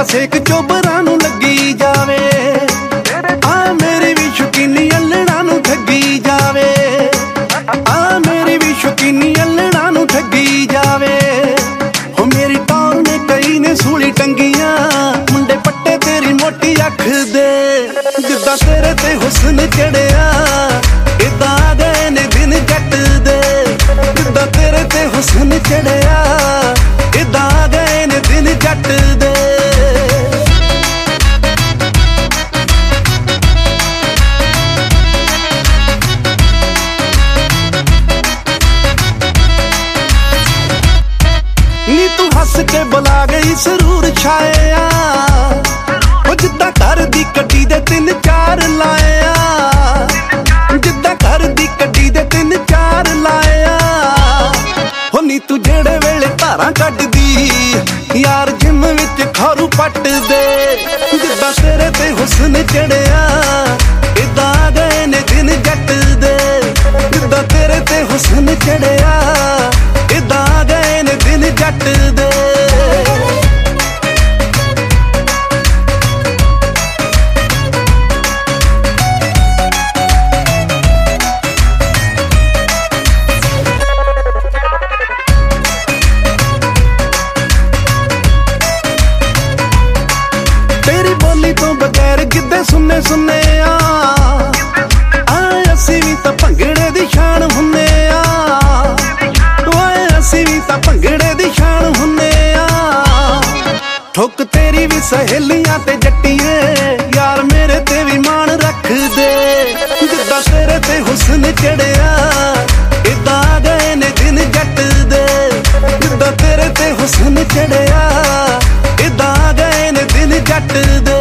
ਤੇਰਾ ਸੇਕ ਚੋਬਰਾਂ ਨੂੰ ਲੱਗੀ ਜਾਵੇ। ਆ ਮੇਰੀ ਵੀ ਸ਼ੌਕੀਨੀ ਅਲੜਾਂ ਨੂੰ ਠੱਗੀ ਜਾਵੇ। ਆ ਮੇਰੀ ਵੀ ਸ਼ੌਕੀਨੀ ਅਲੜਾਂ ਨੂੰ ਠੱਗੀ ਜਾਵੇ। ਹੋ ਮੇਰੀ ਟੌਰ ਨੇ ਕਈ ਨੇ ਸੂਲੀ ਟੰਗੀਆਂ, ਮੁੰਡੇ ਪੱਟੇ ਤੇਰੀ ਮੋਟੀ ਅੱਖ ਦੇ। ਜਿੱਦਾਂ ਤੇਰੇ ਤੇ ਹੁਸਨ ਚੜਿਆ ਇਦਾਂ ਆ ਗਏ ਨੇ ਦਿਨ ਜੱਟ ਦੇ। ਜਿੱਦਾਂ ਤੇਰੇ ਤੇ ਹੁਸਨ ਚੜਿਆ ਇਦਾਂ ਆ ਗਏ ਨੇ ਦਿਨ ਜੱਟ ਦੇ। ਨੀ ਤੂੰ ਹੱਸ ਕੇ ਬੁਲਾ ਗਈ ਸਰੂਰ ਛਾਇਆ, ਉਹ ਜਿੱਦਾਂ ਘਰ ਦੀ ਕੱਢੀ ਦੇ 3-4 ਲਾਇਆ। ਜਿੱਦਾਂ ਘਰ ਦੀ ਕੱਢੀ ਦੇ 3-4 ਲਾਇਆ। ਹੋ ਨੀ ਤੂੰ ਜਿਹੜੇ ਵੇਲੇ ਧਾਰਾਂ ਕੱਢਦੀ ਯਾਰ ਜਿਮ ਵਿੱਚ ਖਾਰੂ ਪੱਟ ਦੇ। ਜਿੱਦਾਂ ਤੇਰੇ ਤੇ ਹੁਸਨ ਚੜਿਆ ਇਦਾਂ ਆ ਗਏ ਨੇ ਦਿਨ ਜੱਟ ਦੇ। ਜਿੱਦਾਂ ਤੇਰੇ ਤੇ ਹੁਸਨ ਚੜਿਆ ਇਦਾਂ ਆ ਗਏ ਨੇ ਦਿਨ ਜੱਟ ਦੇ। ਤੇਰੀ ਬੋਲੀ ਤੋਂ ਬਗੈਰ ਗਿੱਧੇ ਸੁਣਨੇ ਸੁਣਨੇ ਆ। ਅਸੀਂ ਵੀ ਤਾਂ ਭੰਗੜੇ ਦੀ ਸ਼ਾਨ ਹੁੰਨੇ ਆ। ਓਏ ਅਸੀਂ ਵੀ ਤਾਂ ਭੰਗੜੇ ਦੀ ਸ਼ਾਨ ਹੁੰਨੇ ਆ। ਠੁੱਕ ਤੇਰੀ ਵੀ ਸਹੇਲੀਆਂ ਤੇ ਜੱਟੀਏ ਯਾਰ ਮੇਰੇ ਤੇ ਵੀ ਮਾਣ ਰੱਖਦੇ। ਜਿੱਦਾਂ ਤੇਰੇ ਤੇ ਹੁਸਨ ਚੜਿਆ ਇਦਾਂ ਆ ਗਏ ਨੇ ਦਿਨ ਜੱਟ ਦੇ। ਜਿੱਦਾਂ ਤੇਰੇ ਤੇ ਹੁਸਨ ਚੜਿਆ ਇਦਾਂ ਆ ਗਏ ਨੇ ਦਿਨ ਜੱਟ ਦੇ।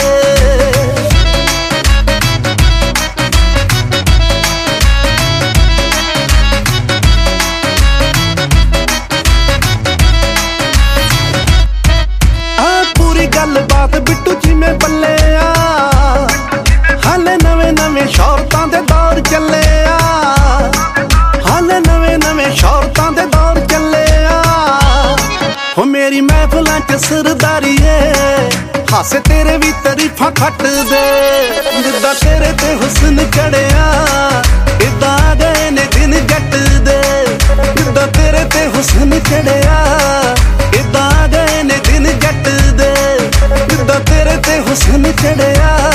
ਗੱਲਬਾਤ ਬਿੱਟੂ ਜਿਵੇਂ ਪੱਲੇ ਆ, ਹਾਲੇ ਨਵੇਂ ਨਵੇਂ ਸ਼ੌਹਰਤਾਂ ਦੇ ਦੌਰ ਚੱਲੇ ਆ। ਹਾਲੇ ਨਵੇਂ ਨਵੇਂ ਸ਼ੌਹਰਤਾਂ ਦੇ ਦੌਰ ਚੱਲੇ ਆ। ਹੋ ਮੇਰੀ ਮਹਿਫਲਾਂ ਚ ਸਰਦਾਰੀ ਏ ਹਾਸੇ ਤੇਰੇ ਵੀ ਤਾਰੀਫਾਂ ਖੱਟਦੇ। ਜਿੱਦਾਂ ਤੇਰੇ ਤੇ ਹੁਸਨ ਚੜਿਆ ਇਦਾਂ ਆ ਗਏ ਨੇ ਦਿਨ ਜੱਟ ਦੇ। ਜਿੱਦਾਂ ਤੇਰੇ ਤੇ ਹੁਸਨ ਚੜਿਆ ਇਦਾਂ ਆ ਗਏ ਨੇ ਦਿਨ ਜੱਟ ਦੇ। ਜਿੱਦਾਂ ਤੇਰੇ ਤੇ ਹੁਸਨ ਚੜਿਆ